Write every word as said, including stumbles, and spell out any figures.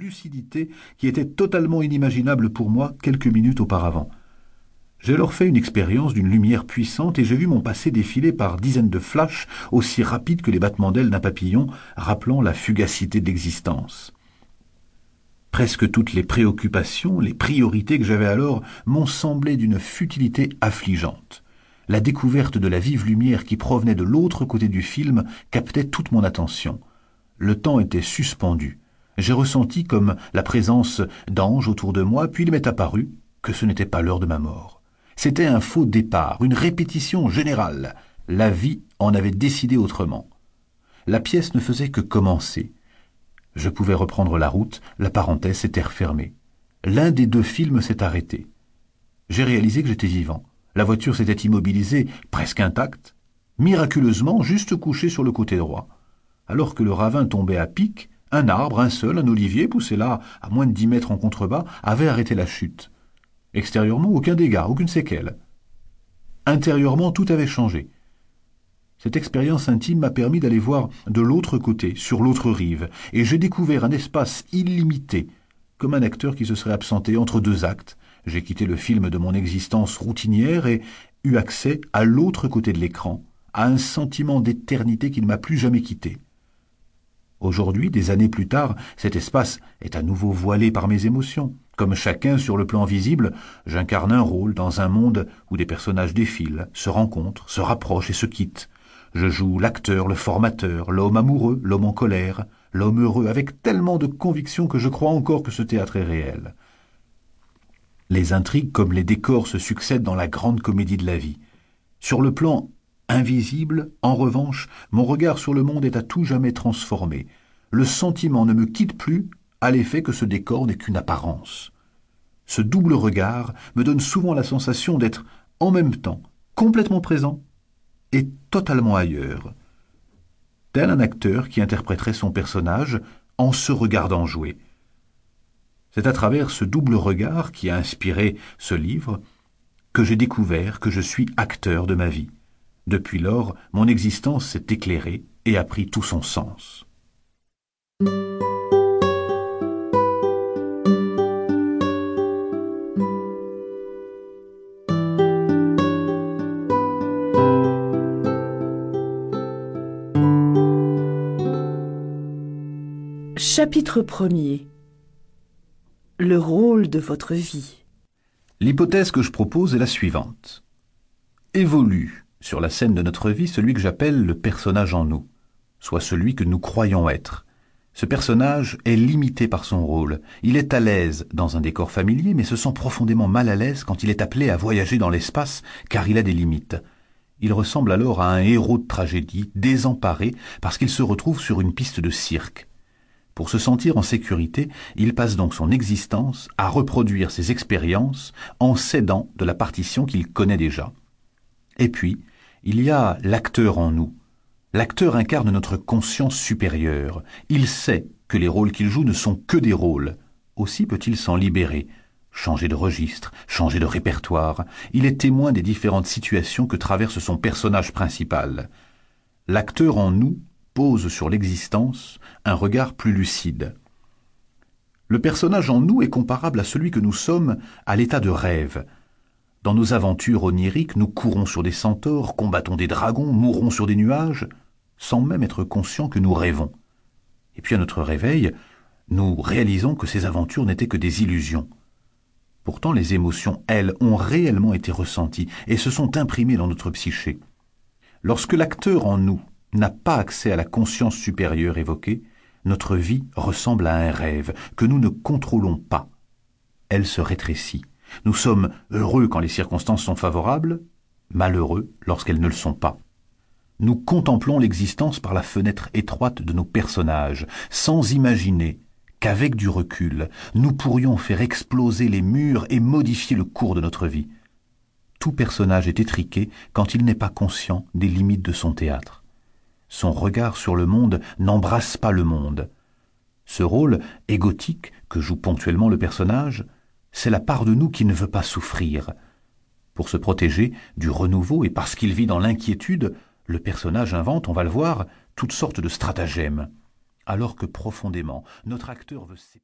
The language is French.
lucidité qui était totalement inimaginable pour moi quelques minutes auparavant. J'ai alors fait une expérience d'une lumière puissante et j'ai vu mon passé défiler par dizaines de flashs aussi rapides que les battements d'ailes d'un papillon, rappelant la fugacité de l'existence. Presque toutes les préoccupations, les priorités que j'avais alors m'ont semblé d'une futilité affligeante. La découverte de la vive lumière qui provenait de l'autre côté du film captait toute mon attention. Le temps était suspendu. J'ai ressenti comme la présence d'anges autour de moi, puis il m'est apparu que ce n'était pas l'heure de ma mort. C'était un faux départ, une répétition générale. La vie en avait décidé autrement. La pièce ne faisait que commencer. Je pouvais reprendre la route, la parenthèse s'était refermée. L'un des deux films s'est arrêté. J'ai réalisé que j'étais vivant. La voiture s'était immobilisée, presque intacte, miraculeusement juste couchée sur le côté droit. Alors que le ravin tombait à pic, un arbre, un seul, un olivier, poussé là, à moins de dix mètres en contrebas, avait arrêté la chute. Extérieurement, aucun dégât, aucune séquelle. Intérieurement, tout avait changé. Cette expérience intime m'a permis d'aller voir de l'autre côté, sur l'autre rive, et j'ai découvert un espace illimité, comme un acteur qui se serait absenté entre deux actes. J'ai quitté le film de mon existence routinière et eu accès à l'autre côté de l'écran, à un sentiment d'éternité qui ne m'a plus jamais quitté. Aujourd'hui, des années plus tard, cet espace est à nouveau voilé par mes émotions. Comme chacun sur le plan visible, j'incarne un rôle dans un monde où des personnages défilent, se rencontrent, se rapprochent et se quittent. Je joue l'acteur, le formateur, l'homme amoureux, l'homme en colère, l'homme heureux, avec tellement de conviction que je crois encore que ce théâtre est réel. Les intrigues comme les décors se succèdent dans la grande comédie de la vie. Sur le plan invisible, en revanche, mon regard sur le monde est à tout jamais transformé. Le sentiment ne me quitte plus à l'effet que ce décor n'est qu'une apparence. Ce double regard me donne souvent la sensation d'être en même temps complètement présent et totalement ailleurs. Tel un acteur qui interpréterait son personnage en se regardant jouer. C'est à travers ce double regard qui a inspiré ce livre que j'ai découvert que je suis acteur de ma vie. Depuis lors, mon existence s'est éclairée et a pris tout son sens. Chapitre premier. Le rôle de votre vie. L'hypothèse que je propose est la suivante. Évolue sur la scène de notre vie celui que j'appelle le personnage en nous, soit celui que nous croyons être. Ce personnage est limité par son rôle. Il est à l'aise dans un décor familier, mais se sent profondément mal à l'aise quand il est appelé à voyager dans l'espace, car il a des limites. Il ressemble alors à un héros de tragédie, désemparé, parce qu'il se retrouve sur une piste de cirque. Pour se sentir en sécurité, il passe donc son existence à reproduire ses expériences en s'aidant de la partition qu'il connaît déjà. Et puis, il y a l'acteur en nous. L'acteur incarne notre conscience supérieure. Il sait que les rôles qu'il joue ne sont que des rôles. Aussi peut-il s'en libérer, changer de registre, changer de répertoire. Il est témoin des différentes situations que traverse son personnage principal. L'acteur en nous pose sur l'existence un regard plus lucide. Le personnage en nous est comparable à celui que nous sommes à l'état de rêve. Dans nos aventures oniriques, nous courons sur des centaures, combattons des dragons, mourons sur des nuages, sans même être conscients que nous rêvons. Et puis à notre réveil, nous réalisons que ces aventures n'étaient que des illusions. Pourtant, les émotions, elles, ont réellement été ressenties et se sont imprimées dans notre psyché. Lorsque l'acteur en nous n'a pas accès à la conscience supérieure évoquée, notre vie ressemble à un rêve que nous ne contrôlons pas. Elle se rétrécit. Nous sommes heureux quand les circonstances sont favorables, malheureux lorsqu'elles ne le sont pas. Nous contemplons l'existence par la fenêtre étroite de nos personnages, sans imaginer qu'avec du recul, nous pourrions faire exploser les murs et modifier le cours de notre vie. Tout personnage est étriqué quand il n'est pas conscient des limites de son théâtre. Son regard sur le monde n'embrasse pas le monde. Ce rôle égotique que joue ponctuellement le personnage, c'est la part de nous qui ne veut pas souffrir. Pour se protéger du renouveau et parce qu'il vit dans l'inquiétude, le personnage invente, on va le voir, toutes sortes de stratagèmes. Alors que profondément, notre acteur veut s'épanouir.